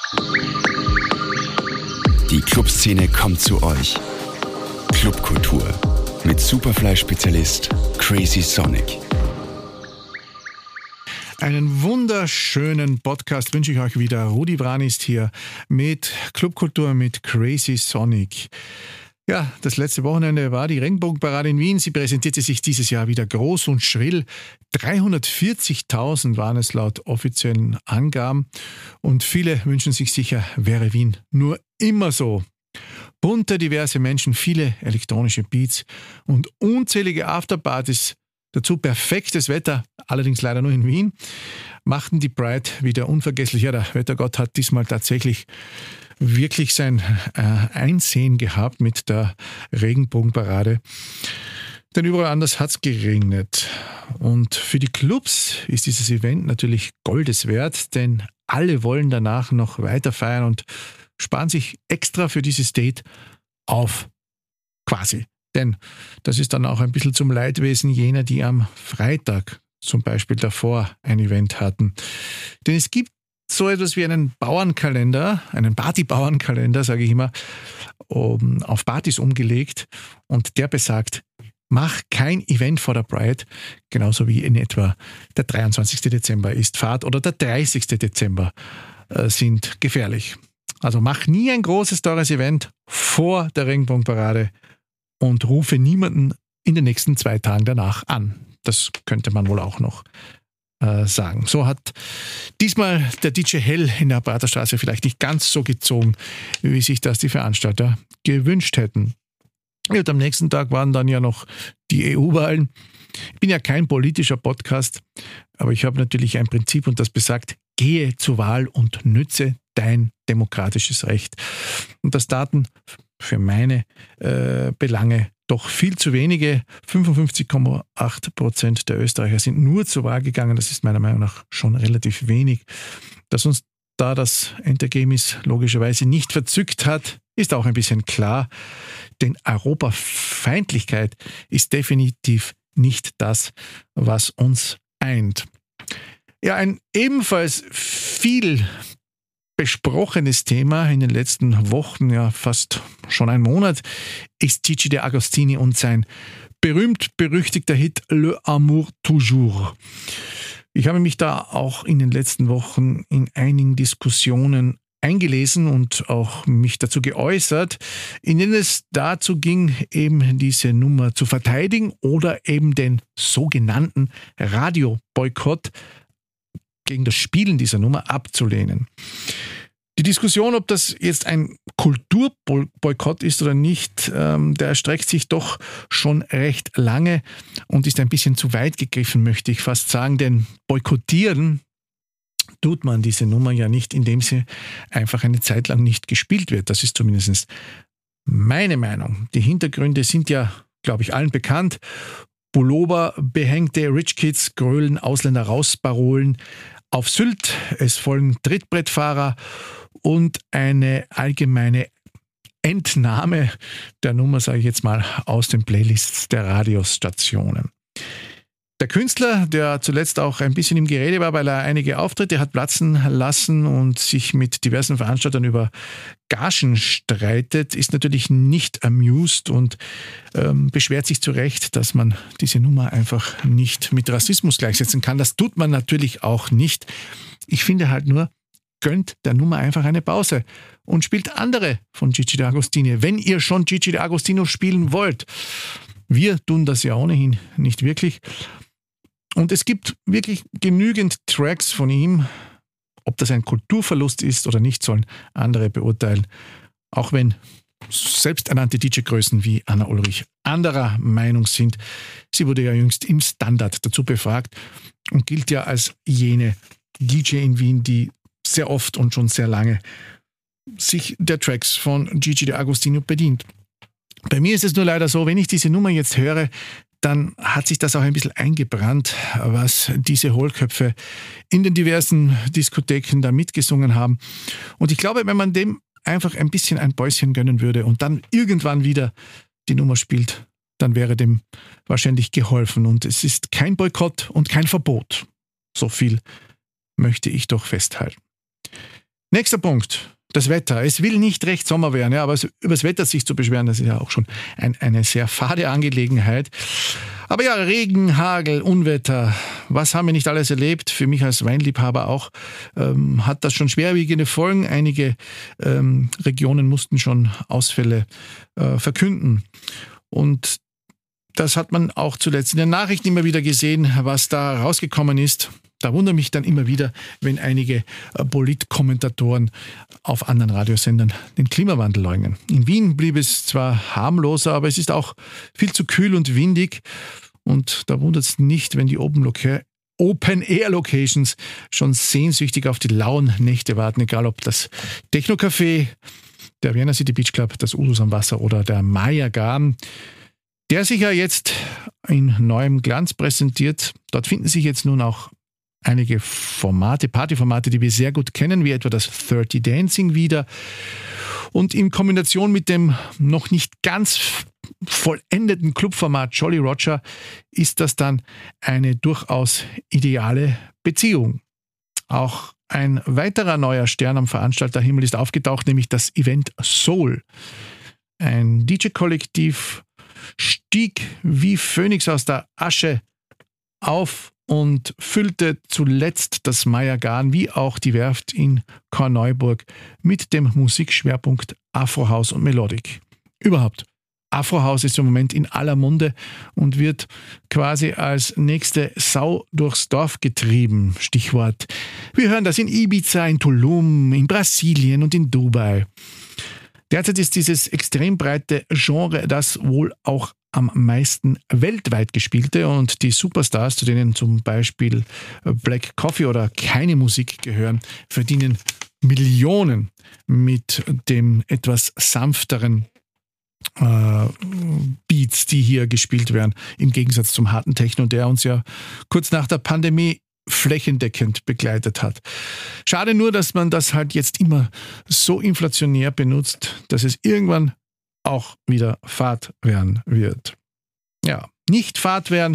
Die Clubszene kommt zu euch. Clubkultur mit Superfly-Spezialist Crazy Sonic. Einen wunderschönen Podcast wünsche ich euch wieder. Rudi Wran ist hier mit Clubkultur mit Crazy Sonic. Ja, das letzte Wochenende war die Regenbogenparade in Wien. Sie präsentierte sich dieses Jahr wieder groß und schrill. 340.000 waren es laut offiziellen Angaben. Und viele wünschen sich sicher, wäre Wien nur immer so. Bunte, diverse Menschen, viele elektronische Beats und unzählige Afterpartys. Dazu perfektes Wetter, allerdings leider nur in Wien, machten die Pride wieder unvergesslich. Ja, der Wettergott hat diesmal tatsächlich wirklich sein Einsehen gehabt mit der Regenbogenparade. Denn überall anders hat es geregnet. Und für die Clubs ist dieses Event natürlich Goldes wert, denn alle wollen danach noch weiter feiern und sparen sich extra für dieses Date auf, quasi. Denn das ist dann auch ein bisschen zum Leidwesen jener, die am Freitag zum Beispiel davor ein Event hatten. Denn es gibt so etwas wie einen Bauernkalender, einen Partybauernkalender, sage ich immer, auf Partys umgelegt. Und der besagt, mach kein Event vor der Pride, genauso wie in etwa der 23. Dezember ist Fahrt oder der 30. Dezember sind gefährlich. Also mach nie ein großes, teures Event vor der Regenbogenparade und rufe niemanden in den nächsten 2 Tagen danach an. Das könnte man wohl auch noch sagen. So hat diesmal der DJ Hell in der Praterstraße vielleicht nicht ganz so gezogen, wie sich das die Veranstalter gewünscht hätten. Und am nächsten Tag waren dann ja noch die EU-Wahlen. Ich bin ja kein politischer Podcast, aber ich habe natürlich ein Prinzip und das besagt, gehe zur Wahl und nütze dein demokratisches Recht. Und das taten für meine Belange doch viel zu wenige. 55,8% der Österreicher sind nur zur Wahl gegangen. Das ist meiner Meinung nach schon relativ wenig. Dass uns da das Endergebnis logischerweise nicht verzückt hat, ist auch ein bisschen klar. Denn Europafeindlichkeit ist definitiv nicht das, was uns eint. Ja, ein ebenfalls viel besprochenes Thema in den letzten Wochen, ja fast schon ein Monat, ist Gigi D'Agostini und sein berühmt-berüchtigter Hit Le Amour Toujours. Ich habe mich da auch in den letzten Wochen in einigen Diskussionen eingelesen und auch mich dazu geäußert, in denen es dazu ging, eben diese Nummer zu verteidigen oder eben den sogenannten Radioboykott gegen das Spielen dieser Nummer abzulehnen. Die Diskussion, ob das jetzt ein Kulturboykott ist oder nicht, der erstreckt sich doch schon recht lange und ist ein bisschen zu weit gegriffen, möchte ich fast sagen, denn boykottieren tut man diese Nummer ja nicht, indem sie einfach eine Zeit lang nicht gespielt wird. Das ist zumindest meine Meinung. Die Hintergründe sind ja, glaube ich, allen bekannt. Pullover, behängte Rich Kids grölen Ausländer raus Parolen auf Sylt. Es folgen Trittbrettfahrer und eine allgemeine Entnahme der Nummer, sage ich jetzt mal, aus den Playlists der Radiostationen. Der Künstler, der zuletzt auch ein bisschen im Gerede war, weil er einige Auftritte hat platzen lassen und sich mit diversen Veranstaltern über Gagen streitet, ist natürlich nicht amused und beschwert sich zu Recht, dass man diese Nummer einfach nicht mit Rassismus gleichsetzen kann. Das tut man natürlich auch nicht. Ich finde halt nur, gönnt der Nummer einfach eine Pause und spielt andere von Gigi D'Agostini, wenn ihr schon Gigi D'Agostino spielen wollt. Wir tun das ja ohnehin nicht wirklich. Und es gibt wirklich genügend Tracks von ihm. Ob das ein Kulturverlust ist oder nicht, sollen andere beurteilen. Auch wenn selbsternannte DJ-Größen wie Anna Ulrich anderer Meinung sind. Sie wurde ja jüngst im Standard dazu befragt und gilt ja als jene DJ in Wien, die sehr oft und schon sehr lange sich der Tracks von Gigi D'Agostino bedient. Bei mir ist es nur leider so, wenn ich diese Nummer jetzt höre, dann hat sich das auch ein bisschen eingebrannt, was diese Hohlköpfe in den diversen Diskotheken da mitgesungen haben. Und ich glaube, wenn man dem einfach ein bisschen ein Päuschen gönnen würde und dann irgendwann wieder die Nummer spielt, dann wäre dem wahrscheinlich geholfen. Und es ist kein Boykott und kein Verbot. So viel möchte ich doch festhalten. Nächster Punkt. Das Wetter. Es will nicht recht Sommer werden, ja, aber über das Wetter sich zu beschweren, das ist ja auch schon eine sehr fade Angelegenheit. Aber ja, Regen, Hagel, Unwetter, was haben wir nicht alles erlebt? Für mich als Weinliebhaber auch hat das schon schwerwiegende Folgen. Einige Regionen mussten schon Ausfälle verkünden. Und das hat man auch zuletzt in den Nachrichten immer wieder gesehen, was da rausgekommen ist. Da wundere mich dann immer wieder, wenn einige Politkommentatoren auf anderen Radiosendern den Klimawandel leugnen. In Wien blieb es zwar harmloser, aber es ist auch viel zu kühl und windig. Und da wundert es nicht, wenn die Open-Air-Locations schon sehnsüchtig auf die lauen Nächte warten, egal ob das Techno-Café, der Vienna City Beach Club, das Udus am Wasser oder der Maya Garden, der sich ja jetzt in neuem Glanz präsentiert. Dort finden sich jetzt nun auch einige Partyformate, die wir sehr gut kennen, wie etwa das 30 Dancing wieder. Und in Kombination mit dem noch nicht ganz vollendeten Clubformat Jolly Roger ist das dann eine durchaus ideale Beziehung. Auch ein weiterer neuer Stern am Veranstalterhimmel ist aufgetaucht, nämlich das Event Soul. Ein DJ-Kollektiv stieg wie Phönix aus der Asche auf und füllte zuletzt das Maya Garden wie auch die Werft in Korneuburg mit dem Musikschwerpunkt Afrohouse und Melodic. Überhaupt, Afrohouse ist im Moment in aller Munde und wird quasi als nächste Sau durchs Dorf getrieben. Stichwort. Wir hören das in Ibiza, in Tulum, in Brasilien und in Dubai. Derzeit ist dieses extrem breite Genre das wohl auch am meisten weltweit gespielte und die Superstars, zu denen zum Beispiel Black Coffee oder keine Musik gehören, verdienen Millionen mit dem etwas sanfteren Beats, die hier gespielt werden, im Gegensatz zum harten Techno, der uns ja kurz nach der Pandemie flächendeckend begleitet hat. Schade nur, dass man das halt jetzt immer so inflationär benutzt, dass es irgendwann auch wieder Fahrt werden wird. Ja, nicht Fahrt werden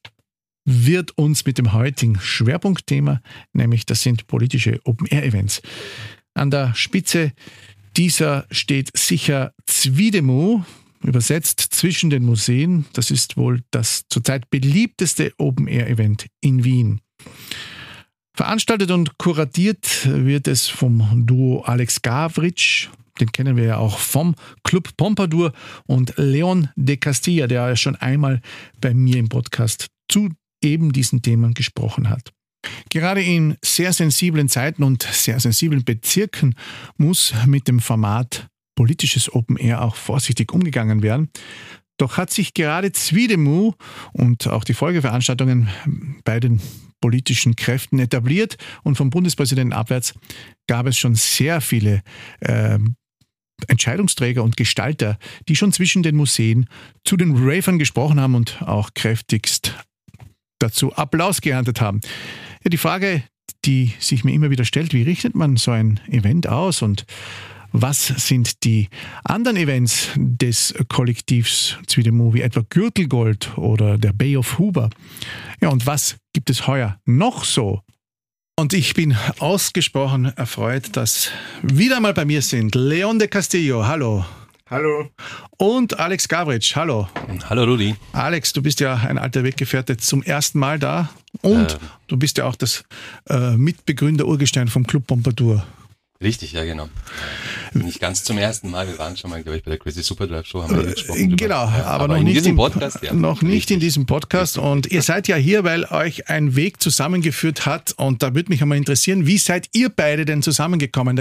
wird uns mit dem heutigen Schwerpunktthema, nämlich das sind politische Open-Air-Events. An der Spitze dieser steht sicher Zwiedemu, übersetzt zwischen den Museen. Das ist wohl das zurzeit beliebteste Open-Air-Event in Wien. Veranstaltet und kuratiert wird es vom Duo Alex Gavritsch, den kennen wir ja auch vom Club Pompadour, und Leon de Castilla, der ja schon einmal bei mir im Podcast zu eben diesen Themen gesprochen hat. Gerade in sehr sensiblen Zeiten und sehr sensiblen Bezirken muss mit dem Format politisches Open Air auch vorsichtig umgegangen werden. Doch hat sich gerade Zwiedemu und auch die Folgeveranstaltungen bei den politischen Kräften etabliert und vom Bundespräsidenten abwärts gab es schon sehr viele Entscheidungsträger und Gestalter, die schon zwischen den Museen zu den Ravern gesprochen haben und auch kräftigst dazu Applaus geerntet haben. Ja, die Frage, die sich mir immer wieder stellt, wie richtet man so ein Event aus und was sind die anderen Events des Kollektivs Zwiedemu, wie etwa Gürtelgold oder der Bay of Huber? Ja, und was gibt es heuer noch so? Und ich bin ausgesprochen erfreut, dass wieder mal bei mir sind Leon de Castillo, hallo. Hallo. Und Alex Gavritsch, hallo. Hallo Rudi. Alex, du bist ja ein alter Weggefährte zum ersten Mal da und du bist ja auch das Mitbegründer Urgestein vom Club Pompadour. Richtig, ja genau. Nicht ganz zum ersten Mal, wir waren schon mal, glaube ich, bei der Crazy Superdrive Show, haben wir gesprochen. Genau, aber noch in nicht diesem Podcast. Ja. Noch nicht in diesem Podcast. Und ihr seid ja hier, weil euch ein Weg zusammengeführt hat. Und da würde mich einmal interessieren, wie seid ihr beide denn zusammengekommen?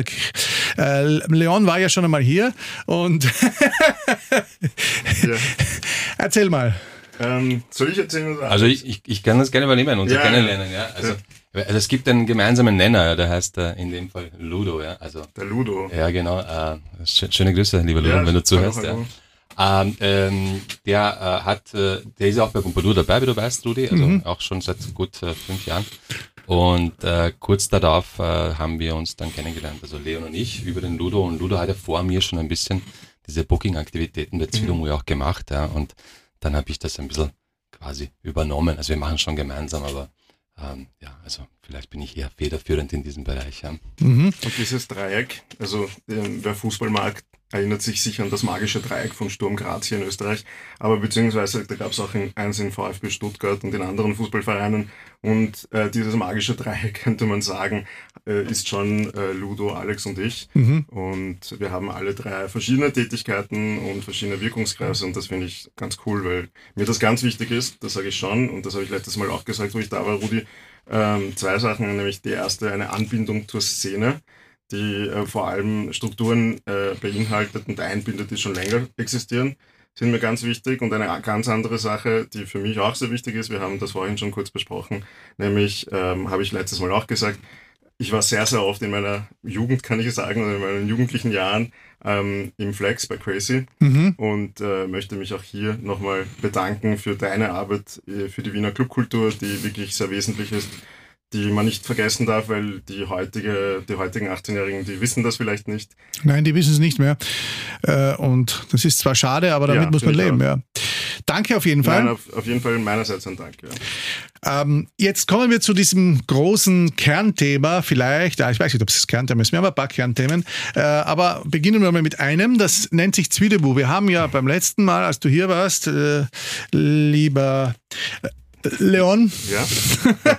Leon war ja schon einmal hier und Ja. Erzähl mal. Soll ich erzählen? Oder? Also ich kann das gerne übernehmen, unser Kennenlernen. Ja. Also es gibt einen gemeinsamen Nenner, ja, der heißt in dem Fall Ludo. Ja. Also, der Ludo. Ja, genau. Schöne Grüße, lieber Ludo, wenn du zuhörst. Ja. Der ist auch bei Pompadour dabei, wie du weißt, Rudi, also auch schon seit gut 5 Jahren. Und kurz darauf haben wir uns dann kennengelernt, also Leon und ich, über den Ludo. Und Ludo hat ja vor mir schon ein bisschen diese Booking-Aktivitäten der Zwiedemu auch gemacht. Ja. Und dann habe ich das ein bisschen quasi übernommen. Also wir machen schon gemeinsam, aber Also vielleicht bin ich eher federführend in diesem Bereich. Ja. Und dieses Dreieck, also wer Fußball mag, erinnert sich sicher an das magische Dreieck von Sturm Graz hier in Österreich, aber beziehungsweise da gab es auch eins in VfB Stuttgart und in anderen Fußballvereinen und dieses magische Dreieck, könnte man sagen, ist schon Ludo, Alex und ich und wir haben alle drei verschiedene Tätigkeiten und verschiedene Wirkungskreise und das finde ich ganz cool, weil mir das ganz wichtig ist, das sage ich schon und das habe ich letztes Mal auch gesagt, wo ich da war, Rudi, zwei Sachen, nämlich die erste, eine Anbindung zur Szene, die vor allem Strukturen beinhaltet und einbindet, die schon länger existieren, sind mir ganz wichtig. Und eine ganz andere Sache, die für mich auch sehr wichtig ist, wir haben das vorhin schon kurz besprochen, nämlich, habe ich letztes Mal auch gesagt, ich war sehr, sehr oft in meiner Jugend, kann ich sagen, oder in meinen jugendlichen Jahren im Flex bei Crazy und möchte mich auch hier nochmal bedanken für deine Arbeit, für die Wiener Clubkultur, die wirklich sehr wesentlich ist, die man nicht vergessen darf, weil die heutigen 18-Jährigen, die wissen das vielleicht nicht. Nein, die wissen es nicht mehr. Und das ist zwar schade, aber damit muss man leben. Ja. Danke auf jeden Fall. Nein, auf jeden Fall meinerseits ein Dank. Ja. Jetzt kommen wir zu diesem großen Kernthema vielleicht. Ich weiß nicht, ob es das Kernthema ist. Wir haben ein paar Kernthemen. Aber beginnen wir mal mit einem. Das nennt sich Zwiedemu. Wir haben ja beim letzten Mal, als du hier warst, lieber Leon. Ja.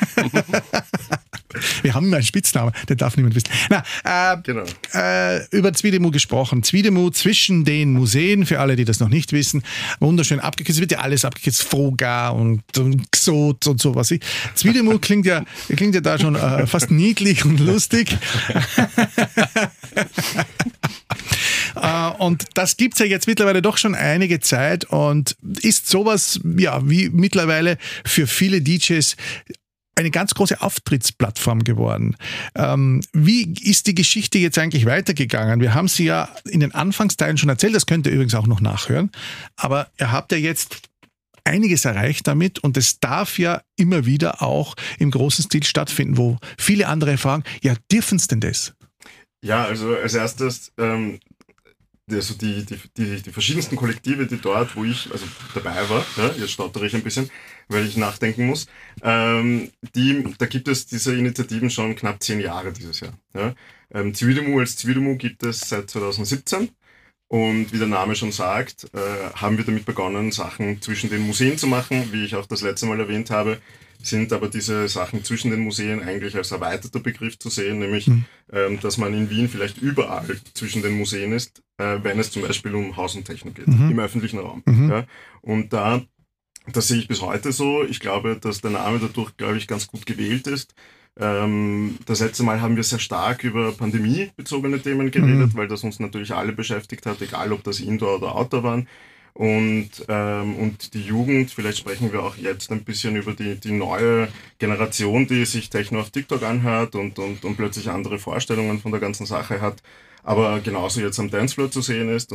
Wir haben einen Spitznamen, den darf niemand wissen. Genau. Über Zwiedemu gesprochen. Zwiedemu zwischen den Museen, für alle, die das noch nicht wissen. Wunderschön abgekürzt. Es wird ja alles abgekürzt. Froga und Xot und sowas. Zwiedemu klingt ja da schon fast niedlich und lustig. Und das gibt's ja jetzt mittlerweile doch schon einige Zeit und ist sowas, ja, wie mittlerweile für viele DJs eine ganz große Auftrittsplattform geworden. Wie ist die Geschichte jetzt eigentlich weitergegangen? Wir haben sie ja in den Anfangsteilen schon erzählt, das könnt ihr übrigens auch noch nachhören, aber ihr habt ja jetzt einiges erreicht damit und es darf ja immer wieder auch im großen Stil stattfinden, wo viele andere fragen, ja, dürfen es denn das? Ja, also als erstes also die verschiedensten Kollektive, die dort, wo ich also dabei war, ja, jetzt stottere ich ein bisschen, weil ich nachdenken muss, da gibt es diese Initiativen schon knapp 10 Jahre dieses Jahr. Ja. Zwiedemu als Zwiedemu gibt es seit 2017 und wie der Name schon sagt, haben wir damit begonnen, Sachen zwischen den Museen zu machen, wie ich auch das letzte Mal erwähnt habe, sind aber diese Sachen zwischen den Museen eigentlich als erweiterter Begriff zu sehen, nämlich, dass man in Wien vielleicht überall zwischen den Museen ist, wenn es zum Beispiel um Haus und Techno geht, im öffentlichen Raum. Ja. Und das sehe ich bis heute so. Ich glaube, dass der Name dadurch, glaube ich, ganz gut gewählt ist. Das letzte Mal haben wir sehr stark über pandemiebezogene Themen geredet, weil das uns natürlich alle beschäftigt hat, egal ob das Indoor oder Outdoor waren. Und die Jugend, vielleicht sprechen wir auch jetzt ein bisschen über die neue Generation, die sich Techno auf TikTok anhört und plötzlich andere Vorstellungen von der ganzen Sache hat, aber genauso jetzt am Dancefloor zu sehen ist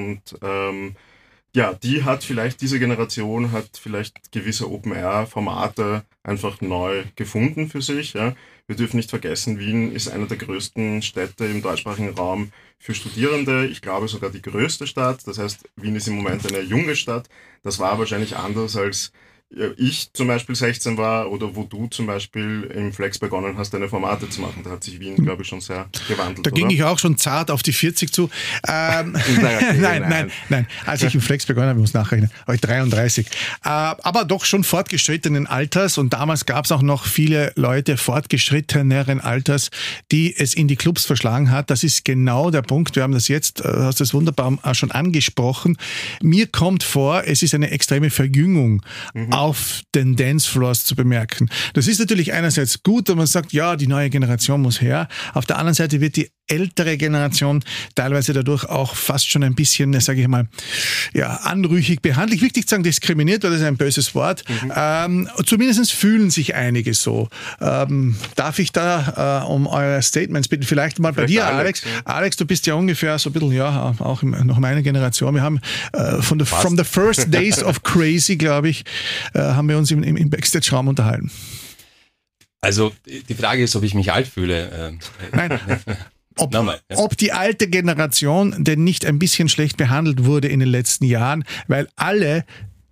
diese Generation hat vielleicht gewisse Open-Air-Formate einfach neu gefunden für sich. Ja. Wir dürfen nicht vergessen, Wien ist eine der größten Städte im deutschsprachigen Raum für Studierende. Ich glaube sogar die größte Stadt. Das heißt, Wien ist im Moment eine junge Stadt. Das war wahrscheinlich anders als ich zum Beispiel 16 war oder wo du zum Beispiel im Flex begonnen hast, deine Formate zu machen. Da hat sich Wien, glaube ich, schon sehr gewandelt. Da ging ich auch schon zart auf die 40 zu. Nein. Als ich im Flex begonnen habe, ich muss nachrechnen, war ich 33. Aber doch schon fortgeschrittenen Alters und damals gab es auch noch viele Leute fortgeschritteneren Alters, die es in die Clubs verschlagen hat. Das ist genau der Punkt. Wir haben das jetzt, hast das wunderbar schon angesprochen. Mir kommt vor, es ist eine extreme Verjüngung auf den Dancefloors zu bemerken. Das ist natürlich einerseits gut, wenn man sagt, ja, die neue Generation muss her. Auf der anderen Seite wird die ältere Generation teilweise dadurch auch fast schon ein bisschen, sage ich mal, ja, anrüchig behandelt. Wichtig zu sagen, diskriminiert, weil das ist ein böses Wort. Zumindest fühlen sich einige so. Darf ich da um euer Statements bitten? Vielleicht mal bei dir, Alex. Ja. Alex, du bist ja ungefähr so ein bisschen, ja, auch noch meine Generation. Wir haben from the first days of Crazy, glaube ich, haben wir uns im Backstage-Raum unterhalten. Also die Frage ist, ob ich mich alt fühle. Nein. Ob die alte Generation denn nicht ein bisschen schlecht behandelt wurde in den letzten Jahren, weil alle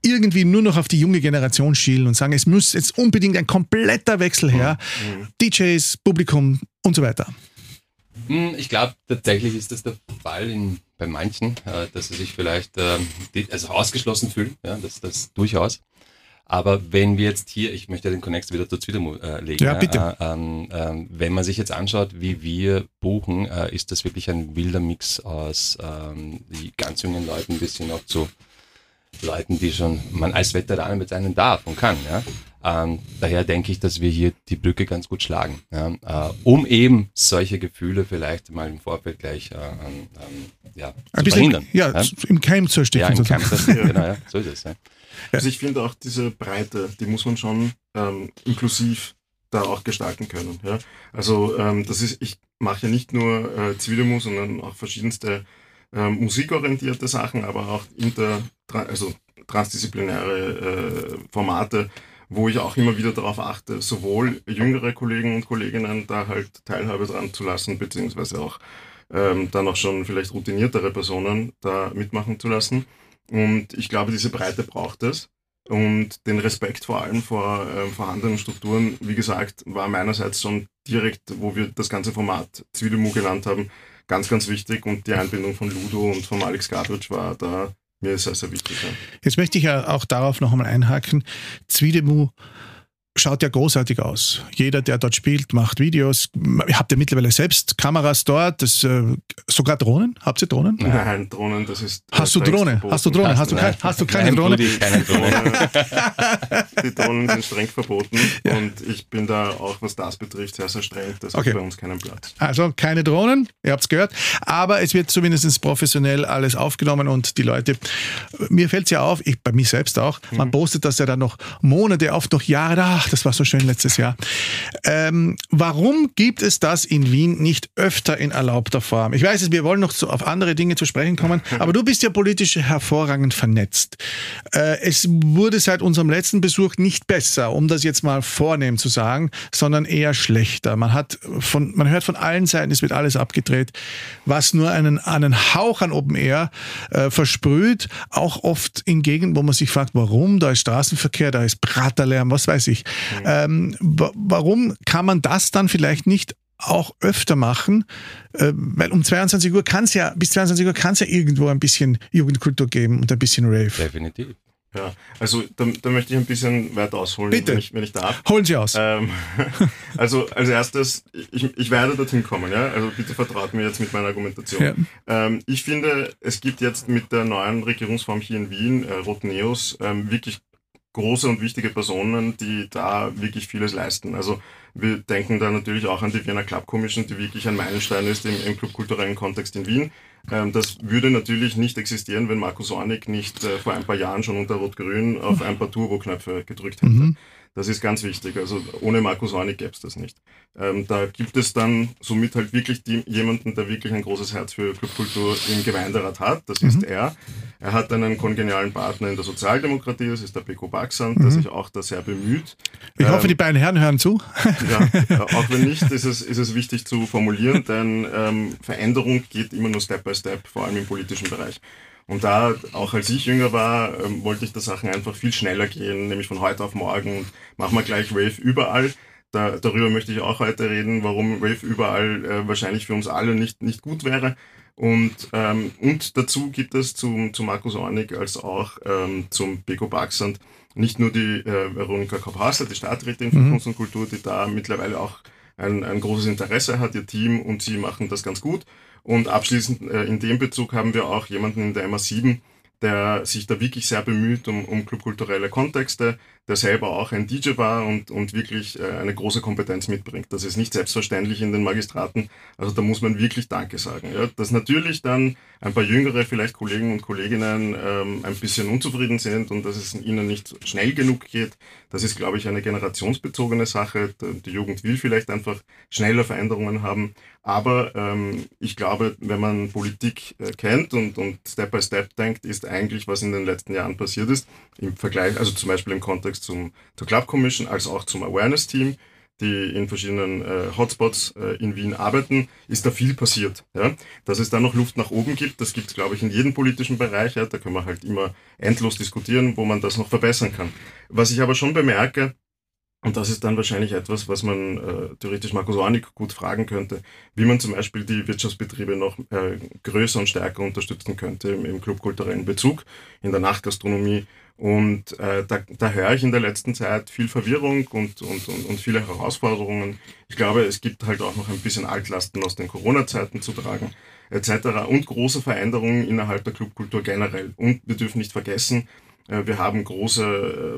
irgendwie nur noch auf die junge Generation schielen und sagen, es muss jetzt unbedingt ein kompletter Wechsel her. DJs, Publikum und so weiter. Ich glaube, tatsächlich ist das der Fall bei manchen, dass sie sich vielleicht ausgeschlossen fühlen, ja, das durchaus. Aber wenn wir jetzt hier, ich möchte den Konnex wieder zu Zwidemu legen. Ja, bitte. Wenn man sich jetzt anschaut, wie wir buchen, ist das wirklich ein wilder Mix aus die ganz jungen Leuten bis hin auch zu Leuten, die man als Veteran bezeichnen darf und kann. Ja? Daher denke ich, dass wir hier die Brücke ganz gut schlagen, ja? Um eben solche Gefühle vielleicht mal im Vorfeld gleich zu verhindern. Ja, im Keim zu ersticken. Ja, im Keim zu ersticken, genau, ja, so ist es. Ja. Also ich finde auch diese Breite, die muss man schon inklusiv da auch gestalten können. Ja? Also ich mache ja nicht nur Zwidemu, sondern auch verschiedenste musikorientierte Sachen, aber auch transdisziplinäre Formate, wo ich auch immer wieder darauf achte, sowohl jüngere Kollegen und Kolleginnen da halt Teilhabe dran zu lassen, beziehungsweise auch dann auch schon vielleicht routiniertere Personen da mitmachen zu lassen. Und ich glaube, diese Breite braucht es. Und den Respekt vor allem vor vorhandenen Strukturen, wie gesagt, war meinerseits schon direkt, wo wir das ganze Format Zwidemu genannt haben, ganz, ganz wichtig. Und die Einbindung von Ludo und von Alex Gadric war da mir sehr, sehr wichtig. Ja. Jetzt möchte ich ja auch darauf noch einmal einhaken. Zwidemu schaut ja großartig aus. Jeder, der dort spielt, macht Videos. Habt ihr mittlerweile selbst Kameras dort? Sogar Drohnen? Habt ihr Drohnen? Nein, Drohnen, das ist... Hast du Drohne? Hast du Drohne? Hast du keine Drohne? Keine Drohne. Die Drohnen sind streng verboten und ich bin da auch, was das betrifft, sehr, sehr streng. Das hat bei uns keinen Platz. Also keine Drohnen, ihr habt es gehört. Aber es wird zumindest professionell alles aufgenommen und die Leute, mir fällt es ja auf, bei mir selbst auch, man postet das ja dann noch Monate, oft noch Jahre, das war so schön letztes Jahr. Warum gibt es das in Wien nicht öfter in erlaubter Form? Ich weiß, wir wollen noch auf andere Dinge zu sprechen kommen, aber du bist ja politisch hervorragend vernetzt. Es wurde seit unserem letzten Besuch nicht besser, um das jetzt mal vornehm zu sagen, sondern eher schlechter. Man hört von allen Seiten, es wird alles abgedreht, was nur einen Hauch an Open Air versprüht, auch oft in Gegenden, wo man sich fragt, warum? Da ist Straßenverkehr, da ist Praterlärm, was weiß ich. Warum kann man das dann vielleicht nicht auch öfter machen? Weil bis 22 Uhr kann es ja irgendwo ein bisschen Jugendkultur geben und ein bisschen Rave. Definitiv. Ja, also da möchte ich ein bisschen weiter ausholen, bitte. Wenn ich darf. Holen Sie aus. Also als erstes, ich werde dorthin kommen, ja. Also bitte vertraut mir jetzt mit meiner Argumentation. Ja. Ich finde, es gibt jetzt mit der neuen Regierungsform hier in Wien, Rot Neos, wirklich große und wichtige Personen, die da wirklich vieles leisten. Also wir denken da natürlich auch an die Wiener Club Commission, die wirklich ein Meilenstein ist im clubkulturellen Kontext in Wien. Das würde natürlich nicht existieren, wenn Markus Ornig nicht vor ein paar Jahren schon unter Rot-Grün auf ein paar Turbo-Knöpfe gedrückt hätte. Das ist ganz wichtig. Also ohne Markus Ornig gäbe es das nicht. Da gibt es dann somit halt wirklich jemanden, der wirklich ein großes Herz für Clubkultur im Gemeinderat hat. Das ist er. Er hat einen kongenialen Partner in der Sozialdemokratie, das ist der Beko Baxand, der sich auch da sehr bemüht. Ich hoffe, die beiden Herren hören zu. Ja, auch wenn nicht, ist es wichtig zu formulieren, denn Veränderung geht immer nur Step by Step, vor allem im politischen Bereich. Und da, auch als ich jünger war, wollte ich, dass Sachen einfach viel schneller gehen, nämlich von heute auf morgen. Machen wir gleich Rave überall. Darüber möchte ich auch heute reden, warum Rave überall wahrscheinlich für uns alle nicht gut wäre. Und dazu gibt es zu Markus Ornig als auch zum Beko Baxand nicht nur die Veronika Kopp-Hassler, die Stadträtin für Kunst und Kultur, die da mittlerweile auch ein großes Interesse hat, ihr Team, und sie machen das ganz gut. Und abschließend in dem Bezug haben wir auch jemanden in der MA7, der sich da wirklich sehr bemüht um clubkulturelle Kontexte, der selber auch ein DJ war und wirklich eine große Kompetenz mitbringt. Das ist nicht selbstverständlich in den Magistraten, also da muss man wirklich Danke sagen. Ja, dass natürlich dann ein paar jüngere vielleicht Kollegen und Kolleginnen ein bisschen unzufrieden sind und dass es ihnen nicht schnell genug geht, das ist, glaube ich, eine generationsbezogene Sache. Die Jugend will vielleicht einfach schneller Veränderungen haben, aber ich glaube, wenn man Politik kennt und Step by Step denkt, ist eigentlich, was in den letzten Jahren passiert ist, im Vergleich, also zum Beispiel im Kontext zur Club Commission, als auch zum Awareness-Team, die in verschiedenen Hotspots in Wien arbeiten, ist da viel passiert. Ja? Dass es da noch Luft nach oben gibt, das gibt es, glaube ich, in jedem politischen Bereich. Ja? Da können wir halt immer endlos diskutieren, wo man das noch verbessern kann. Was ich aber schon bemerke, und das ist dann wahrscheinlich etwas, was man theoretisch Markus Ornig gut fragen könnte, wie man zum Beispiel die Wirtschaftsbetriebe noch größer und stärker unterstützen könnte im clubkulturellen Bezug, in der Nachtgastronomie. Und da höre ich in der letzten Zeit viel Verwirrung und viele Herausforderungen. Ich glaube, es gibt halt auch noch ein bisschen Altlasten aus den Corona-Zeiten zu tragen, etc. Und große Veränderungen innerhalb der Clubkultur generell. Und wir dürfen nicht vergessen, wir haben große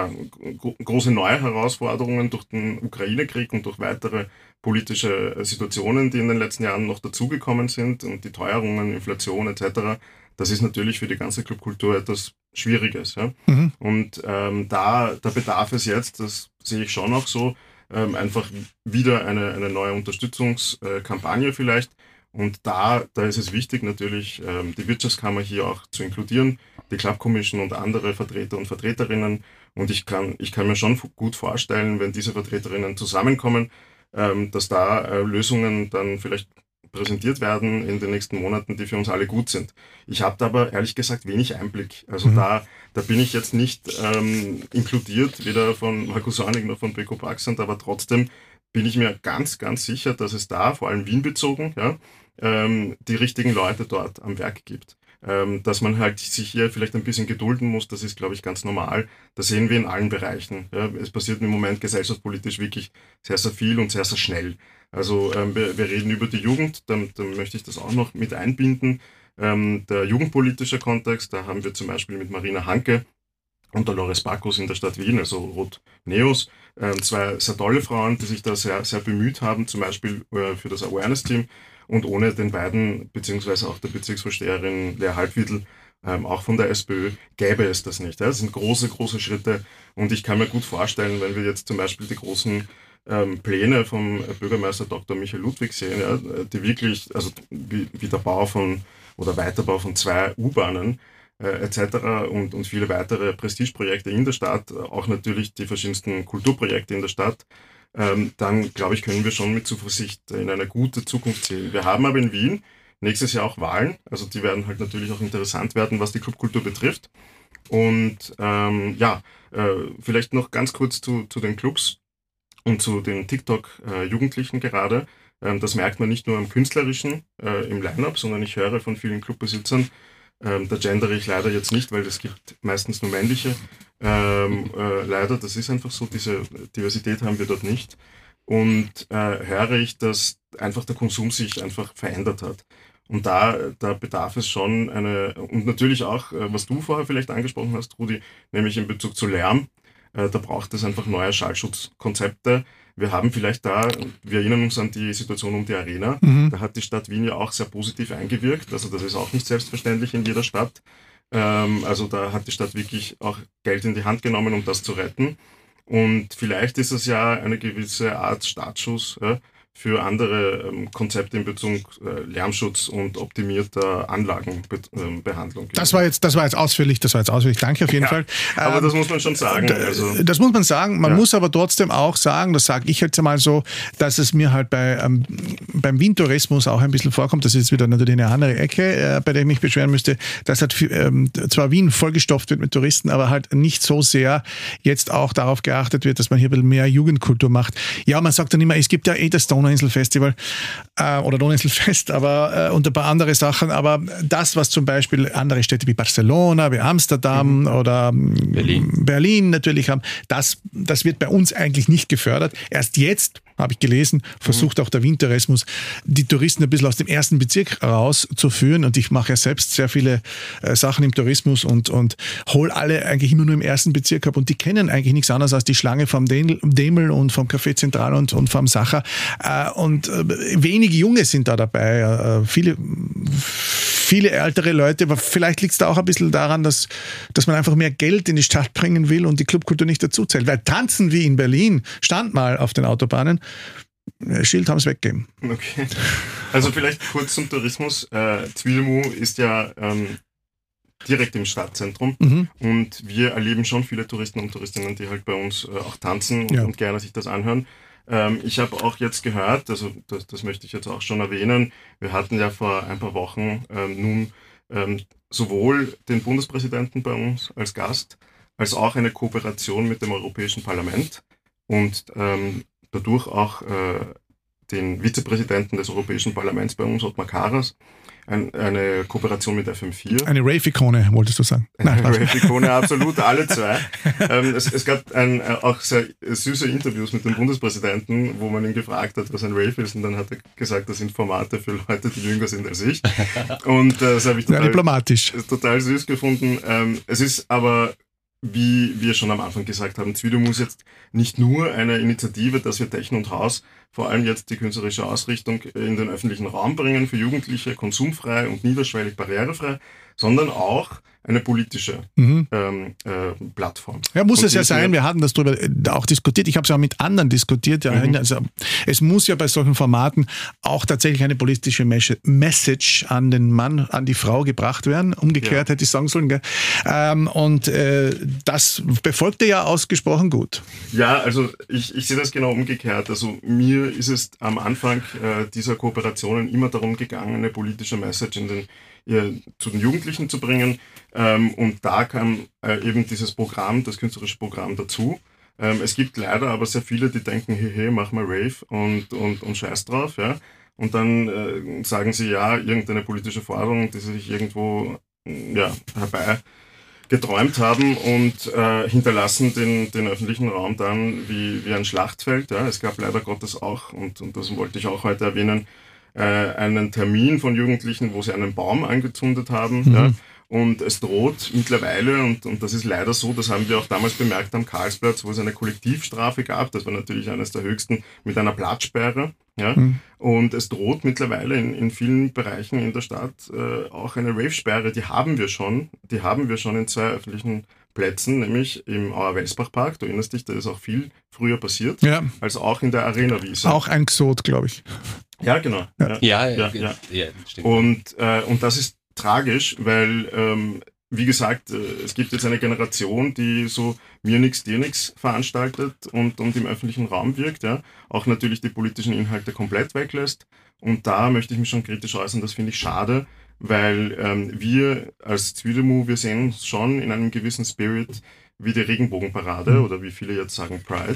neue Herausforderungen durch den Ukraine-Krieg und durch weitere politische Situationen, die in den letzten Jahren noch dazugekommen sind und die Teuerungen, Inflation etc. Das ist natürlich für die ganze Clubkultur etwas Schwieriges. Ja? Mhm. Und da bedarf es jetzt, das sehe ich schon auch so, einfach wieder eine neue Unterstützungskampagne vielleicht. Und da ist es wichtig natürlich, die Wirtschaftskammer hier auch zu inkludieren, die Club Commission und andere Vertreter und Vertreterinnen. Und ich kann mir schon gut vorstellen, wenn diese Vertreterinnen zusammenkommen, dass da Lösungen dann vielleicht präsentiert werden in den nächsten Monaten, die für uns alle gut sind. Ich habe da aber ehrlich gesagt wenig Einblick. Also da bin ich jetzt nicht inkludiert, weder von Markus Ornig noch von Beko Baxand, aber trotzdem bin ich mir ganz, ganz sicher, dass es da, vor allem Wien bezogen, ja, die richtigen Leute dort am Werk gibt. Dass man halt sich hier vielleicht ein bisschen gedulden muss, das ist, glaube ich, ganz normal. Das sehen wir in allen Bereichen. Ja. Es passiert im Moment gesellschaftspolitisch wirklich sehr, sehr viel und sehr, sehr schnell. Also wir reden über die Jugend, dann möchte ich das auch noch mit einbinden. Der jugendpolitische Kontext, da haben wir zum Beispiel mit Marina Hanke und der Loris Bacchus in der Stadt Wien, also Rot Neos, zwei sehr tolle Frauen, die sich da sehr, sehr bemüht haben, zum Beispiel für das Awareness-Team. Und ohne den beiden, beziehungsweise auch der Bezirksvorsteherin Lea Halbwittel, auch von der SPÖ, gäbe es das nicht. Ja? Das sind große, große Schritte. Und ich kann mir gut vorstellen, wenn wir jetzt zum Beispiel die großen Pläne vom Bürgermeister Dr. Michael Ludwig sehen, ja, die wirklich, also wie der Bau oder Weiterbau von 2 U-Bahnen etc. und viele weitere Prestigeprojekte in der Stadt, auch natürlich die verschiedensten Kulturprojekte in der Stadt, dann, glaube ich, können wir schon mit Zuversicht in eine gute Zukunft sehen. Wir haben aber in Wien nächstes Jahr auch Wahlen, also die werden halt natürlich auch interessant werden, was die Clubkultur betrifft. Und vielleicht noch ganz kurz zu den Clubs und zu den TikTok-Jugendlichen gerade. Das merkt man nicht nur im Künstlerischen, im Line-Up, sondern ich höre von vielen Clubbesitzern, da gendere ich leider jetzt nicht, weil es gibt meistens nur männliche. Leider, das ist einfach so, diese Diversität haben wir dort nicht. Und höre ich, dass einfach der Konsum sich einfach verändert hat. Und da bedarf es schon und natürlich auch, was du vorher vielleicht angesprochen hast, Rudi, nämlich in Bezug zu Lärm, da braucht es einfach neue Schallschutzkonzepte. Wir haben vielleicht wir erinnern uns an die Situation um die Arena, da hat die Stadt Wien ja auch sehr positiv eingewirkt, also das ist auch nicht selbstverständlich in jeder Stadt. Also da hat die Stadt wirklich auch Geld in die Hand genommen, um das zu retten. Und vielleicht ist es ja eine gewisse Art Startschuss für andere Konzepte in Bezug Lärmschutz und optimierter Anlagenbehandlung. Das war jetzt ausführlich. Danke auf jeden Fall. Aber das muss man schon sagen. Das muss man sagen. Man muss aber trotzdem auch sagen, das sage ich jetzt einmal so, dass es mir halt beim Wien-Tourismus auch ein bisschen vorkommt. Das ist jetzt wieder natürlich eine andere Ecke, bei der ich mich beschweren müsste, dass halt zwar Wien vollgestopft wird mit Touristen, aber halt nicht so sehr jetzt auch darauf geachtet wird, dass man hier ein bisschen mehr Jugendkultur macht. Ja, man sagt dann immer, es gibt ja das Donauinselfestival oder Donauinselfest, aber und ein paar andere Sachen, aber das, was zum Beispiel andere Städte wie Barcelona, wie Amsterdam oder Berlin natürlich haben, das wird bei uns eigentlich nicht gefördert. Erst jetzt, habe ich gelesen, versucht auch der Wien-Tourismus, die Touristen ein bisschen aus dem ersten Bezirk rauszuführen, und ich mache ja selbst sehr viele Sachen im Tourismus und hole alle eigentlich immer nur im ersten Bezirk ab, und die kennen eigentlich nichts anderes als die Schlange vom Demel und vom Café Zentral und vom Sacher. Und wenige Junge sind da dabei, viele ältere Leute, aber vielleicht liegt es da auch ein bisschen daran, dass man einfach mehr Geld in die Stadt bringen will und die Clubkultur nicht dazu zählt. Weil Tanzen wie in Berlin stand mal auf den Autobahnen, Schild haben es weggegeben. Okay. Also vielleicht kurz zum Tourismus. Zwilmu ist ja direkt im Stadtzentrum und wir erleben schon viele Touristen und Touristinnen, die halt bei uns auch tanzen und gerne sich das anhören. Ich habe auch jetzt gehört, also das möchte ich jetzt auch schon erwähnen, wir hatten ja vor ein paar Wochen sowohl den Bundespräsidenten bei uns als Gast, als auch eine Kooperation mit dem Europäischen Parlament und dadurch auch den Vizepräsidenten des Europäischen Parlaments bei uns, Othmar Karas, eine Kooperation mit FM4. Eine Rave-Ikone, wolltest du sagen? Eine Rave-Ikone, absolut, alle zwei. Es gab auch sehr süße Interviews mit dem Bundespräsidenten, wo man ihn gefragt hat, was ein Rave ist, und dann hat er gesagt, das sind Formate für Leute, die jünger sind als ich. Und das habe ich total süß gefunden. Es ist aber, wie wir schon am Anfang gesagt haben, Zwidermu ist jetzt nicht nur eine Initiative, dass wir Techno und House, vor allem jetzt die künstlerische Ausrichtung, in den öffentlichen Raum bringen, für Jugendliche, konsumfrei und niederschwellig barrierefrei, sondern auch eine politische Plattform. Ja, muss es ja sein. Wir hatten das darüber auch diskutiert. Ich habe es auch mit anderen diskutiert. Ja. Also, es muss ja bei solchen Formaten auch tatsächlich eine politische Message an den Mann, an die Frau gebracht werden. Umgekehrt hätte ich sagen sollen. Gell? Das befolgt er ja ausgesprochen gut. Ja, also ich sehe das genau umgekehrt. Also mir ist es am Anfang dieser Kooperationen immer darum gegangen, eine politische Message zu den Jugendlichen zu bringen. Und da kam eben dieses Programm, das künstlerische Programm dazu. Es gibt leider aber sehr viele, die denken, hey, mach mal Rave und scheiß drauf. Ja? Und dann sagen sie ja, irgendeine politische Forderung, die sie sich irgendwo herbei geträumt haben und hinterlassen den öffentlichen Raum dann wie ein Schlachtfeld. Ja? Es gab leider Gottes auch, und das wollte ich auch heute erwähnen, einen Termin von Jugendlichen, wo sie einen Baum angezündet haben. Ja? Und es droht mittlerweile, und das ist leider so, das haben wir auch damals bemerkt am Karlsplatz, wo es eine Kollektivstrafe gab, das war natürlich eines der höchsten, mit einer Platzsperre. Ja? Und es droht mittlerweile in vielen Bereichen in der Stadt auch eine Rave-Sperre, die haben wir schon in 2 öffentlichen Plätzen, nämlich im Auer-Welsbach-Park, du erinnerst dich, da ist auch viel früher passiert, als auch in der Arena-Wiese. Auch ein Xot, glaube ich. Ja, genau. Ja, stimmt. Und das ist tragisch, weil, wie gesagt, es gibt jetzt eine Generation, die so mir nix, dir nix veranstaltet und im öffentlichen Raum wirkt, ja, auch natürlich die politischen Inhalte komplett weglässt. Und da möchte ich mich schon kritisch äußern, das finde ich schade, weil wir als Zwidermu, wir sehen uns schon in einem gewissen Spirit wie die Regenbogenparade oder wie viele jetzt sagen Pride.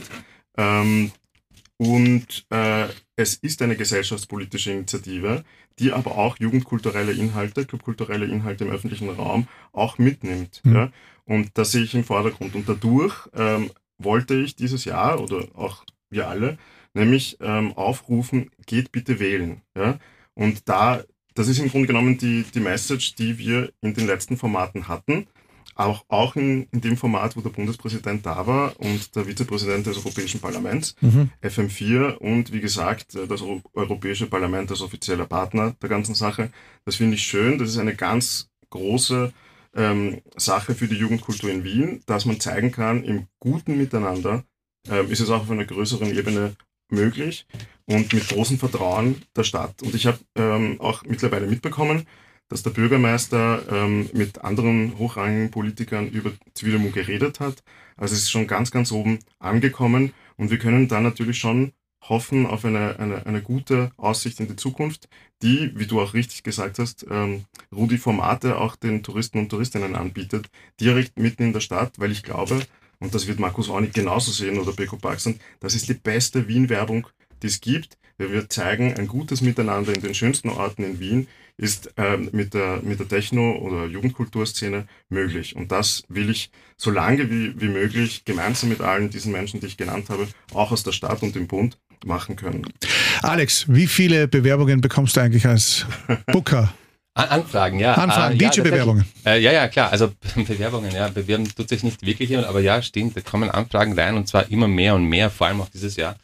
Es ist eine gesellschaftspolitische Initiative, die aber auch jugendkulturelle Inhalte, clubkulturelle Inhalte im öffentlichen Raum auch mitnimmt. Ja? Und das sehe ich im Vordergrund. Und dadurch wollte ich dieses Jahr, oder auch wir alle, nämlich aufrufen, geht bitte wählen. Ja? Und das ist im Grunde genommen die Message, die wir in den letzten Formaten hatten. Auch in dem Format, wo der Bundespräsident da war und der Vizepräsident des Europäischen Parlaments, FM4 und wie gesagt, das Europäische Parlament als offizieller Partner der ganzen Sache. Das finde ich schön. Das ist eine ganz große Sache für die Jugendkultur in Wien, dass man zeigen kann, im guten Miteinander ist es auch auf einer größeren Ebene möglich und mit großem Vertrauen der Stadt. Und ich habe auch mittlerweile mitbekommen, dass der Bürgermeister mit anderen hochrangigen Politikern über Zwidermu geredet hat. Also es ist schon ganz, ganz oben angekommen und wir können dann natürlich schon hoffen auf eine gute Aussicht in die Zukunft, die, wie du auch richtig gesagt hast, Rudi Formate auch den Touristen und Touristinnen anbietet, direkt mitten in der Stadt, weil ich glaube, und das wird Markus auch nicht genauso sehen oder Beko Parkson, das ist die beste Wien-Werbung, die es gibt. Wir zeigen ein gutes Miteinander in den schönsten Orten in Wien, ist mit der Techno- oder Jugendkulturszene möglich. Und das will ich so lange wie möglich gemeinsam mit allen diesen Menschen, die ich genannt habe, auch aus der Stadt und dem Bund machen können. Alex, wie viele Bewerbungen bekommst du eigentlich als Booker? Anfragen, ja. Anfragen, DJ-Bewerbungen. Ja, klar. Also Bewerbungen, bewerben tut sich nicht wirklich jemand, aber ja, stimmt, da kommen Anfragen rein und zwar immer mehr und mehr, vor allem auch dieses Jahr.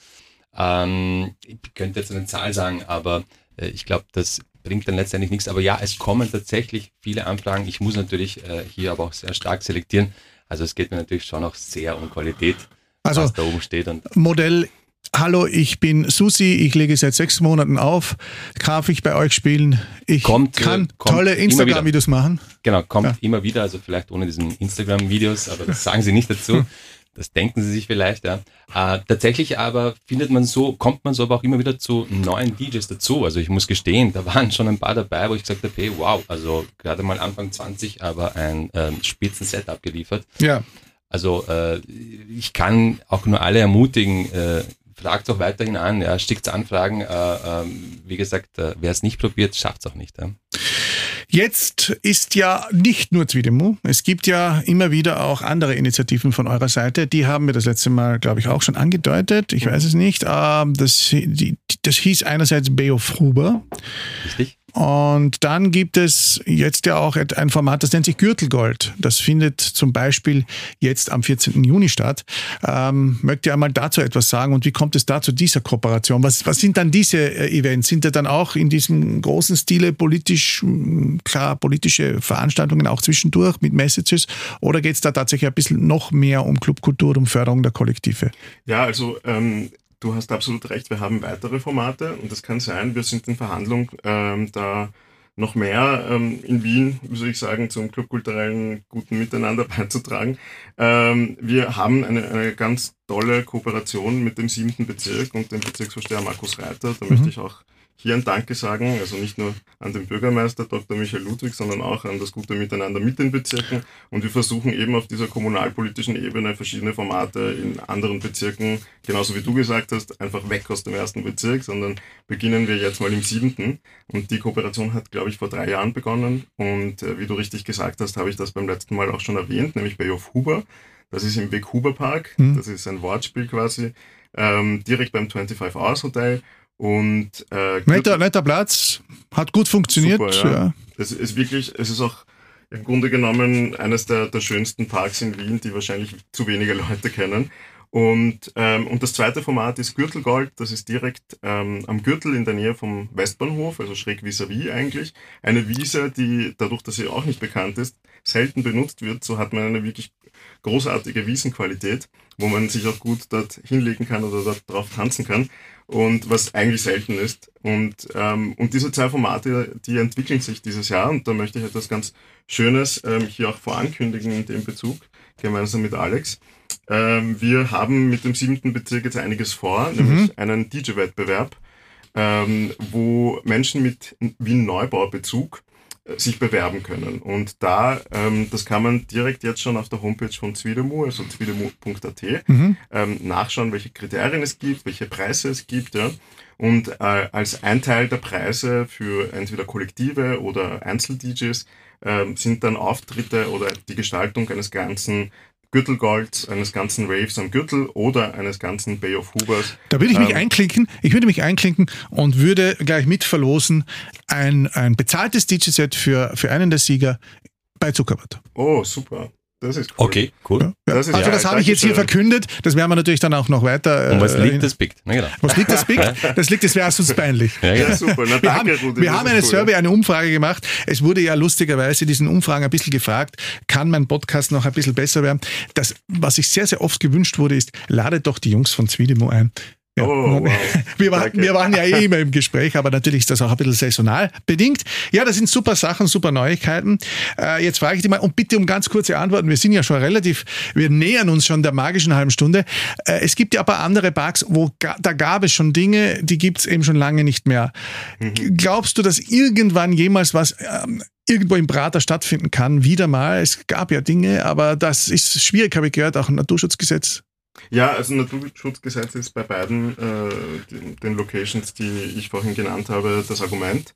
Ich könnte jetzt eine Zahl sagen, aber ich glaube, das bringt dann letztendlich nichts. Aber ja, es kommen tatsächlich viele Anfragen. Ich muss natürlich hier aber auch sehr stark selektieren. Also es geht mir natürlich schon auch sehr um Qualität, was da oben steht. Und Modell, hallo, ich bin Susi, ich lege seit 6 Monaten auf. Darf ich bei euch spielen? Ich kann tolle Instagram-Videos machen. Genau, kommt immer wieder, also vielleicht ohne diesen Instagram-Videos, aber das sagen sie nicht dazu. Das denken sie sich vielleicht, ja. Tatsächlich aber kommt man so aber auch immer wieder zu neuen DJs dazu. Also ich muss gestehen, da waren schon ein paar dabei, wo ich gesagt habe, hey, wow, also gerade mal Anfang 20, aber ein Spitzen-Set abgeliefert. Ja. Also ich kann auch nur alle ermutigen, fragt auch weiterhin an, ja, schickt Anfragen. Wie gesagt, wer es nicht probiert, schafft es auch nicht. Ja. Jetzt ist ja nicht nur Zwiedemu, es gibt ja immer wieder auch andere Initiativen von eurer Seite. Die haben wir das letzte Mal, glaube ich, auch schon angedeutet. Ich weiß es nicht. Das hieß einerseits Bay of Huber. Richtig. Und dann gibt es jetzt ja auch ein Format, das nennt sich Gürtelgold. Das findet zum Beispiel jetzt am 14. Juni statt. Mögt ihr einmal dazu etwas sagen und wie kommt es da zu dieser Kooperation? Was sind dann diese Events? Sind da dann auch in diesem großen Stile politische Veranstaltungen auch zwischendurch mit Messages oder geht es da tatsächlich ein bisschen noch mehr um Clubkultur, um Förderung der Kollektive? Ja, also du hast absolut recht, wir haben weitere Formate und das kann sein, wir sind in Verhandlung, da noch mehr in Wien, wie soll ich sagen, zum clubkulturellen guten Miteinander beizutragen. Wir haben eine ganz tolle Kooperation mit dem 7. Bezirk und dem Bezirksvorsteher Markus Reiter. Da möchte ich auch hier ein Danke sagen, also nicht nur an den Bürgermeister Dr. Michael Ludwig, sondern auch an das gute Miteinander mit den Bezirken. Und wir versuchen eben auf dieser kommunalpolitischen Ebene verschiedene Formate in anderen Bezirken, genauso wie du gesagt hast, einfach weg aus dem 1. Bezirk, sondern beginnen wir jetzt mal im 7. Und die Kooperation hat, glaube ich, vor 3 Jahren begonnen. Und wie du richtig gesagt hast, habe ich das beim letzten Mal auch schon erwähnt, nämlich Bay of Huber. Das ist im Weg Huber Park. Das ist ein Wortspiel quasi, direkt beim 25 Hours Hotel. Und netter Platz, hat gut funktioniert. Super, ja. Es ist auch im Grunde genommen eines der schönsten Parks in Wien, die wahrscheinlich zu wenige Leute kennen. Und das zweite Format ist Gürtelgold, das ist direkt am Gürtel in der Nähe vom Westbahnhof, also schräg vis-à-vis eigentlich. Eine Wiese, die dadurch, dass sie auch nicht bekannt ist, selten benutzt wird. So hat man eine wirklich großartige Wiesenqualität, wo man sich auch gut dort hinlegen kann oder dort drauf tanzen kann. Und was eigentlich selten ist. Und diese 2 Formate, die entwickeln sich dieses Jahr. Und da möchte ich etwas ganz Schönes hier auch vorankündigen in dem Bezug, gemeinsam mit Alex. Wir haben mit dem 7. Bezirk jetzt einiges vor, nämlich einen DJ-Wettbewerb, wo Menschen mit Wien-Neubau-Bezug sich bewerben können. Und das kann man direkt jetzt schon auf der Homepage von Zwiedemu, also zwiedemu.at, nachschauen, welche Kriterien es gibt, welche Preise es gibt. Ja. Und als ein Teil der Preise für entweder Kollektive oder Einzel-DJs sind dann Auftritte oder die Gestaltung eines ganzen Gürtelgolds, eines ganzen Raves am Gürtel oder eines ganzen Bay of Hubers. Da würde ich mich einklinken. Ich würde mich einklinken und würde gleich mit verlosen ein bezahltes DJ-Set für einen der Sieger bei Zuckerwatt. Oh, super. Das ist cool. Okay, cool. Ja. Das habe ich jetzt hier verkündet. Das werden wir natürlich dann auch noch weiter. Und was liegt das Bict? Na, genau. Was liegt das Bict? Das wäre uns peinlich. Ja, super. Na, danke, Rudi. Wir haben eine Survey, eine Umfrage gemacht. Es wurde ja lustigerweise diesen Umfragen ein bisschen gefragt, kann mein Podcast noch ein bisschen besser werden? Das, was sich sehr, sehr oft gewünscht wurde, ist, ladet doch die Jungs von Zwiedemu ein. Ja. Oh, wow. Wir waren ja immer im Gespräch, aber natürlich ist das auch ein bisschen saisonal bedingt. Ja, das sind super Sachen, super Neuigkeiten. Jetzt frage ich dich mal, und bitte um ganz kurze Antworten. Wir sind ja schon wir nähern uns schon der magischen halben Stunde. Es gibt ja ein paar andere Parks, da gab es schon Dinge, die gibt es eben schon lange nicht mehr. Glaubst du, dass irgendwann jemals was irgendwo im Prater stattfinden kann? Wieder mal. Es gab ja Dinge, aber das ist schwierig, habe ich gehört, auch ein Naturschutzgesetz. Ja, also Naturschutzgesetz ist bei beiden den Locations, die ich vorhin genannt habe, das Argument.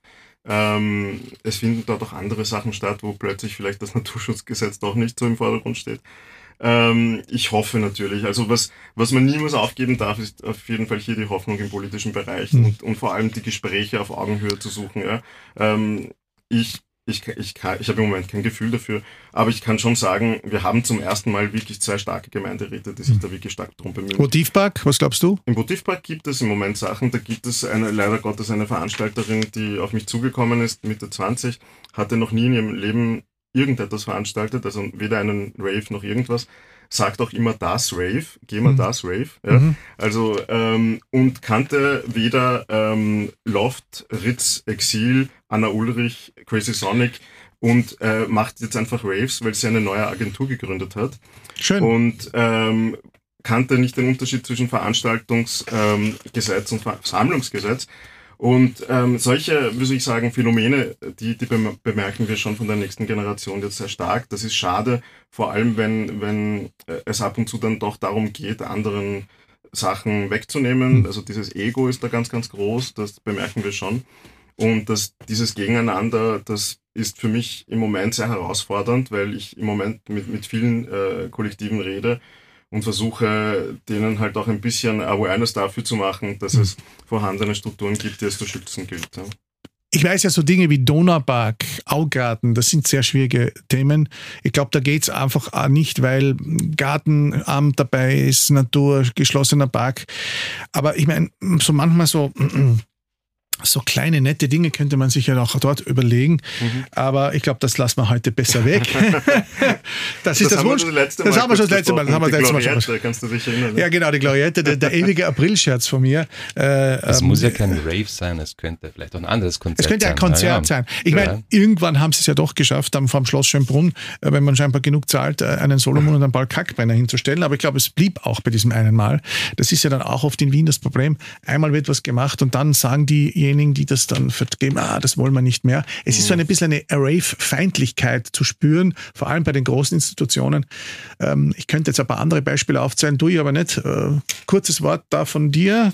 Es finden dort auch andere Sachen statt, wo plötzlich vielleicht das Naturschutzgesetz doch nicht so im Vordergrund steht. Ich hoffe natürlich, also was man niemals aufgeben darf, ist auf jeden Fall hier die Hoffnung im politischen Bereich und vor allem die Gespräche auf Augenhöhe zu suchen. Ja. Ich habe im Moment kein Gefühl dafür, aber ich kann schon sagen, wir haben zum ersten Mal wirklich 2 starke Gemeinderäte, die sich da wirklich stark drum bemühen. Motivpark, was glaubst du? Im Motivpark gibt es im Moment Sachen, da gibt es leider Gottes eine Veranstalterin, die auf mich zugekommen ist, Mitte 20, hatte noch nie in ihrem Leben irgendetwas veranstaltet, also weder einen Rave noch irgendwas, sagt auch immer das Rave, geh mal das Rave, ja. Also und kannte weder Loft, Ritz, Exil, Anna Ulrich, Crazy Sonic, und macht jetzt einfach Raves, weil sie eine neue Agentur gegründet hat. Schön. Und kannte nicht den Unterschied zwischen Veranstaltungsgesetz und Versammlungsgesetz. Und solche, würde ich sagen, Phänomene, die bemerken wir schon von der nächsten Generation jetzt sehr stark. Das ist schade, vor allem wenn es ab und zu dann doch darum geht, anderen Sachen wegzunehmen. Also dieses Ego ist da ganz, ganz groß, das bemerken wir schon. Und dieses Gegeneinander, das ist für mich im Moment sehr herausfordernd, weil ich im Moment mit vielen Kollektiven rede und versuche, denen halt auch ein bisschen Awareness dafür zu machen, dass es vorhandene Strukturen gibt, die es zu schützen gilt. Ja. Ich weiß ja, so Dinge wie Donaupark, Augarten, das sind sehr schwierige Themen. Ich glaube, da geht es einfach nicht, weil Gartenamt dabei ist, Natur, geschlossener Park. Aber ich meine, so manchmal so kleine, nette Dinge könnte man sich ja auch dort überlegen. Aber ich glaube, das lassen wir heute besser weg. Das ist das Wunsch. Das haben wir schon das letzte Mal. Kannst du dich erinnern? Ja, genau, die Gloriette, der ewige Aprilscherz von mir. Es muss ja kein Rave sein, es könnte vielleicht auch ein anderes Konzert sein. Es könnte ein Konzert sein. Ich meine, irgendwann haben sie es ja doch geschafft, vom Schloss Schönbrunn, wenn man scheinbar genug zahlt, einen Solomon und einen Paul Kalkbrenner hinzustellen. Aber ich glaube, es blieb auch bei diesem einen Mal. Das ist ja dann auch oft in Wien das Problem. Einmal wird was gemacht und dann sagen diejenigen, die das dann vergeben, das wollen wir nicht mehr. Es ist so ein bisschen eine Rave-Feindlichkeit zu spüren, vor allem bei den großen Institutionen. Ich könnte jetzt ein paar andere Beispiele aufzählen, tue ich aber nicht. Kurzes Wort da von dir.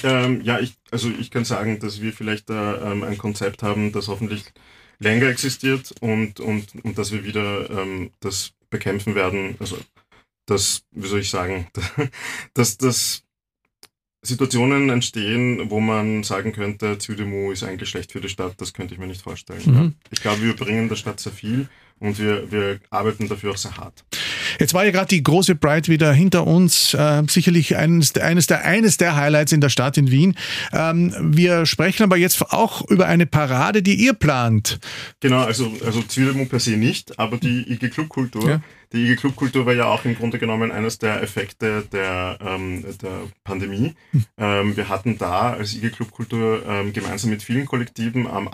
Ich kann sagen, dass wir vielleicht ein Konzept haben, das hoffentlich länger existiert und dass wir wieder das bekämpfen werden. Also das, wie soll ich sagen, dass Situationen entstehen, wo man sagen könnte, Zydemu ist eigentlich schlecht für die Stadt, das könnte ich mir nicht vorstellen. Ich glaube, wir bringen der Stadt sehr viel und wir arbeiten dafür auch sehr hart. Jetzt war ja gerade die große Pride wieder hinter uns, sicherlich eines der Highlights in der Stadt in Wien. Wir sprechen aber jetzt auch über eine Parade, die ihr plant. Genau, also Zydemu per se nicht, aber die IG Clubkultur. Ja. Die IG Clubkultur war ja auch im Grunde genommen eines der Effekte der Pandemie. Wir hatten da als IG Clubkultur gemeinsam mit vielen Kollektiven am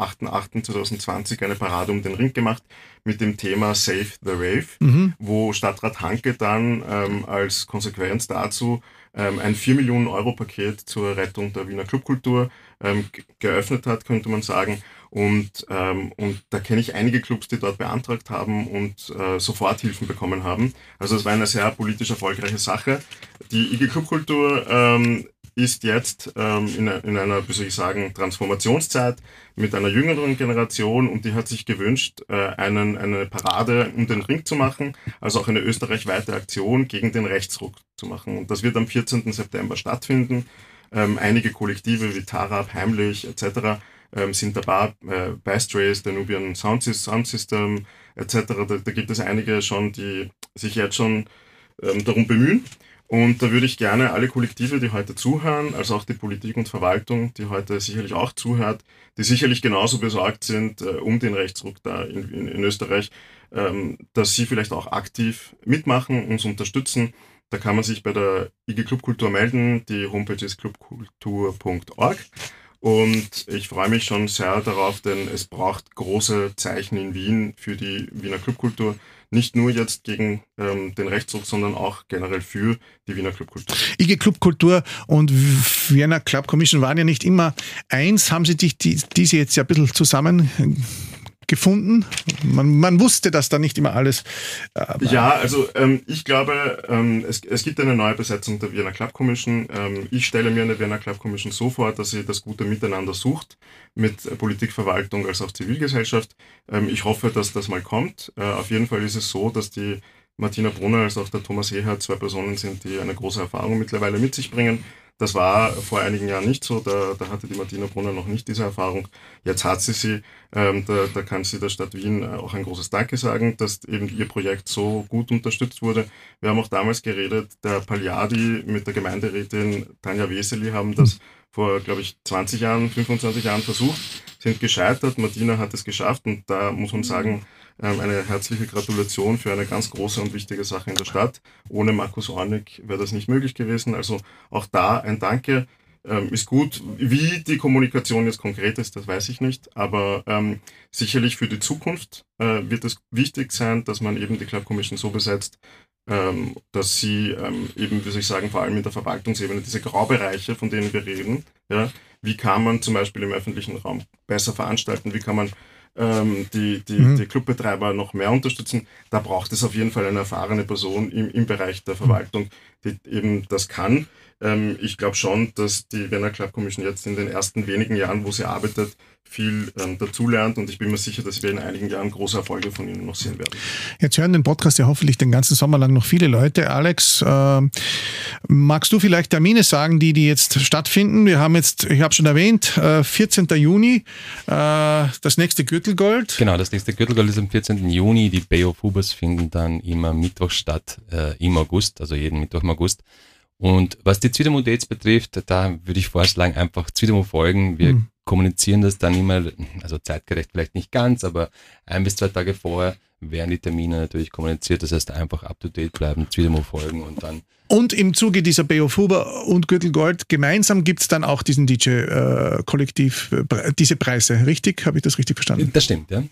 8.8.2020 eine Parade um den Ring gemacht mit dem Thema Save the Rave, wo Stadtrat Hanke dann als Konsequenz dazu ein 4 Millionen Euro Paket zur Rettung der Wiener Clubkultur geöffnet hat, könnte man sagen. Und da kenne ich einige Clubs, die dort beantragt haben und Soforthilfen bekommen haben. Also es war eine sehr politisch erfolgreiche Sache. Die IG Clubkultur ist jetzt in einer, wie soll ich sagen, Transformationszeit mit einer jüngeren Generation und die hat sich gewünscht, eine Parade um den Ring zu machen, also auch eine österreichweite Aktion gegen den Rechtsruck zu machen. Und das wird am 14. September stattfinden. Einige Kollektive wie Tarab, Heimlich etc. Sind dabei, Bastrays, Danubian Sound System etc. Da gibt es einige schon, die sich jetzt schon darum bemühen. Und da würde ich gerne alle Kollektive, die heute zuhören, also auch die Politik und Verwaltung, die heute sicherlich auch zuhört, die sicherlich genauso besorgt sind um den Rechtsruck da in Österreich, dass sie vielleicht auch aktiv mitmachen, uns unterstützen. Da kann man sich bei der IG Clubkultur melden. Die Homepage ist clubkultur.org. Und ich freue mich schon sehr darauf, denn es braucht große Zeichen in Wien für die Wiener Clubkultur. Nicht nur jetzt gegen den Rechtsruck, sondern auch generell für die Wiener Clubkultur. IG Clubkultur und Vienna Club Commission waren ja nicht immer eins. Haben Sie diese jetzt ja ein bisschen zusammengefunden? Man wusste, dass da nicht immer alles... Ja, also ich glaube, es gibt eine neue Besetzung der Vienna Club Commission. Ich stelle mir eine Vienna Club Commission so vor, dass sie das gute Miteinander sucht, mit Politik, Verwaltung als auch Zivilgesellschaft. Ich hoffe, dass das mal kommt. Auf jeden Fall ist es so, dass die Martina Brunner als auch der Thomas Eher 2 Personen sind, die eine große Erfahrung mittlerweile mit sich bringen. Das war vor einigen Jahren nicht so, da hatte die Martina Brunner noch nicht diese Erfahrung. Jetzt hat sie. Da kann sie der Stadt Wien auch ein großes Danke sagen, dass eben ihr Projekt so gut unterstützt wurde. Wir haben auch damals geredet, der Pagliadi mit der Gemeinderätin Tanja Weseli haben das vor, glaube ich, 25 Jahren versucht, sind gescheitert. Martina hat es geschafft und da muss man sagen, eine herzliche Gratulation für eine ganz große und wichtige Sache in der Stadt. Ohne Markus Ornig wäre das nicht möglich gewesen. Also auch da ein Danke. ist gut. Wie die Kommunikation jetzt konkret ist, das weiß ich nicht, aber sicherlich für die Zukunft wird es wichtig sein, dass man eben die Club Commission so besetzt, dass sie eben, wie soll ich sagen, vor allem in der Verwaltungsebene, diese Graubereiche, von denen wir reden, ja, wie kann man zum Beispiel im öffentlichen Raum besser veranstalten, wie kann man die Clubbetreiber noch mehr unterstützen, da braucht es auf jeden Fall eine erfahrene Person im Bereich der Verwaltung, die eben das kann. Ich glaube schon, dass die Vienna Club Commission jetzt in den ersten wenigen Jahren, wo sie arbeitet, viel dazulernt und ich bin mir sicher, dass wir in einigen Jahren große Erfolge von ihnen noch sehen werden. Jetzt hören den Podcast ja hoffentlich den ganzen Sommer lang noch viele Leute. Alex, magst du vielleicht Termine sagen, die jetzt stattfinden? Wir haben jetzt, ich habe schon erwähnt, 14. Juni, das nächste Gürtelgold. Genau, das nächste Gürtelgold ist am 14. Juni. Die Bay of Hubers finden dann immer Mittwoch statt, im August, also jeden Mittwoch im August. Und was die Zwidermo Dates betrifft, da würde ich vorschlagen, einfach Zwidermo folgen. Wir kommunizieren das dann immer, also zeitgerecht vielleicht nicht ganz, aber 1 bis 2 Tage vorher werden die Termine natürlich kommuniziert. Das heißt, einfach up to date bleiben, Zwidermo folgen und dann. Und im Zuge dieser Bay of Huber und Gürtelgold gemeinsam gibt es dann auch diesen DJ-Kollektiv, diese Preise, richtig? Habe ich das richtig verstanden? Das stimmt, ja.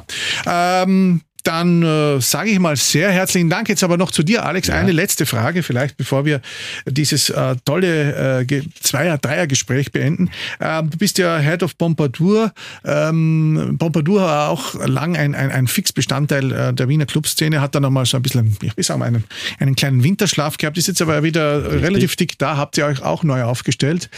Genau. Dann sage ich mal sehr herzlichen Dank. Jetzt aber noch zu dir, Alex. Ja. Eine letzte Frage vielleicht, bevor wir dieses tolle Zweier-Dreier-Gespräch beenden. Du bist ja Head of Pompadour. Pompadour war auch lang ein Fixbestandteil der Wiener Clubszene, hat dann nochmal so ein bisschen, ich will sagen, einen kleinen Winterschlaf gehabt, ist jetzt aber wieder relativ dick da. Habt ihr euch auch neu aufgestellt?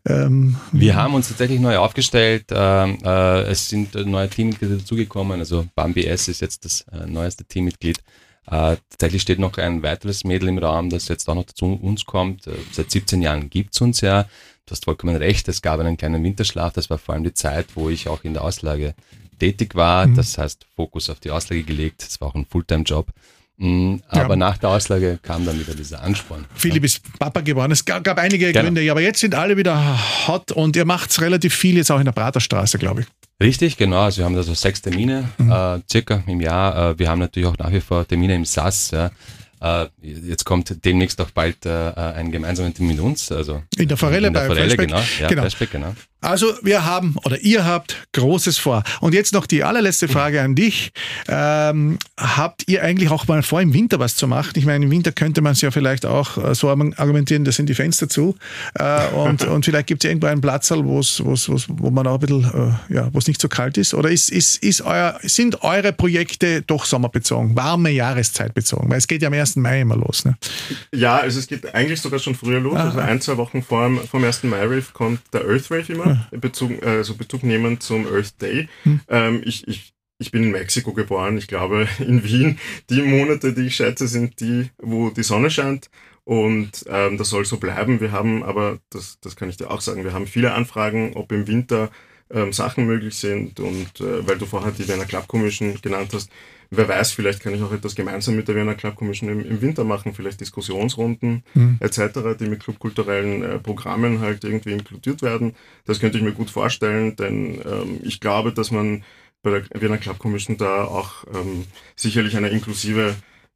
Wir haben uns tatsächlich neu aufgestellt. Es sind neue Teammitglieder dazugekommen. Also Bambi S ist jetzt das neueste Teammitglied. Tatsächlich steht noch ein weiteres Mädel im Raum, das jetzt auch noch zu uns kommt. Seit 17 Jahren gibt es uns ja. Du hast vollkommen recht, es gab einen kleinen Winterschlaf. Das war vor allem die Zeit, wo ich auch in der Auslage tätig war. Das heißt, Fokus auf die Auslage gelegt. Das war auch ein Fulltime-Job. Aber nach der Auslage kam dann wieder dieser Ansporn. Philipp ist Papa geworden. Es gab einige Gründe, aber jetzt sind alle wieder hot und ihr macht relativ viel jetzt auch in der Praterstraße, glaube ich. Richtig, genau. Also wir haben da so 6 Termine circa im Jahr. Wir haben natürlich auch nach wie vor Termine im SAS. Ja. Jetzt kommt demnächst auch bald ein gemeinsamer Termin mit uns. Also in der Forelle bei Flashback. Genau. Ja, genau. Flashback, genau. Also wir haben, oder ihr habt Großes vor. Und jetzt noch die allerletzte Frage an dich. Habt ihr eigentlich auch mal vor, im Winter was zu machen? Ich meine, im Winter könnte man es ja vielleicht auch so argumentieren, da sind die Fenster zu. Und vielleicht gibt es irgendwo einen Platzl, wo man auch ein bisschen, wo es nicht so kalt ist. Oder sind eure Projekte doch sommerbezogen, warme Jahreszeit bezogen? Weil es geht ja am 1. Mai immer los. Ne? Ja, also es geht eigentlich sogar schon früher los. Also 1-2 Wochen vom 1. Mai-Rave kommt der Earth Rave immer. Bezug nehmen zum Earth Day. Ich bin in Mexiko geboren. Ich glaube, in Wien, die Monate, die ich schätze, sind die, wo die Sonne scheint. Und das soll so bleiben. Wir haben aber, das kann ich dir auch sagen, wir haben viele Anfragen, ob im Winter Sachen möglich sind. Und weil du vorher die Vienna Club Commission genannt hast, wer weiß, vielleicht kann ich auch etwas gemeinsam mit der Vienna Club Commission im Winter machen, vielleicht Diskussionsrunden etc., die mit clubkulturellen Programmen halt irgendwie inkludiert werden. Das könnte ich mir gut vorstellen, denn ich glaube, dass man bei der Vienna Club Commission da auch sicherlich eine inklusivere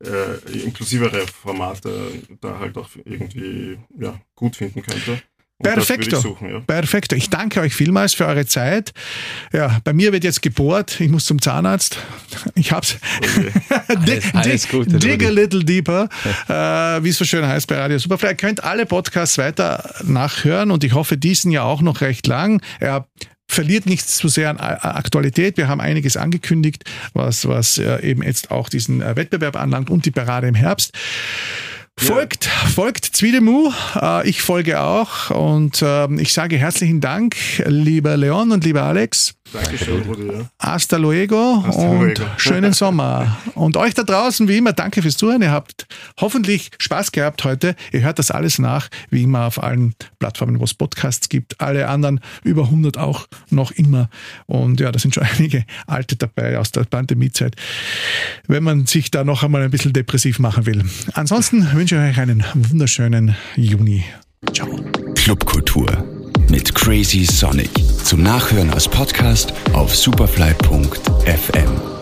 Formate da halt auch irgendwie gut finden könnte. Perfekto. Ich danke euch vielmals für eure Zeit. Ja, bei mir wird jetzt gebohrt. Ich muss zum Zahnarzt. Ich hab's. Okay. Alles gut. Dig a little deeper, wie es so schön heißt bei Radio Superfly. Ihr könnt alle Podcasts weiter nachhören und ich hoffe, diesen ja auch noch recht lang. Er verliert nicht zu sehr an Aktualität. Wir haben einiges angekündigt, was eben jetzt auch diesen Wettbewerb anlangt und die Parade im Herbst. Folgt Zwidermo, ich folge auch und ich sage herzlichen Dank, lieber Leon und lieber Alex. Dankeschön, Rudi. Hasta luego und schönen Sommer. Und euch da draußen, wie immer, danke fürs Zuhören. Ihr habt hoffentlich Spaß gehabt heute. Ihr hört das alles nach, wie immer auf allen Plattformen, wo es Podcasts gibt. Alle anderen, über 100 auch noch immer. Und ja, da sind schon einige alte dabei aus der Pandemiezeit, wenn man sich da noch einmal ein bisschen depressiv machen will. Ansonsten wünsche ich euch einen wunderschönen Juni. Ciao. Clubkultur mit Crazy Sonic. Zum Nachhören als Podcast auf superfly.fm.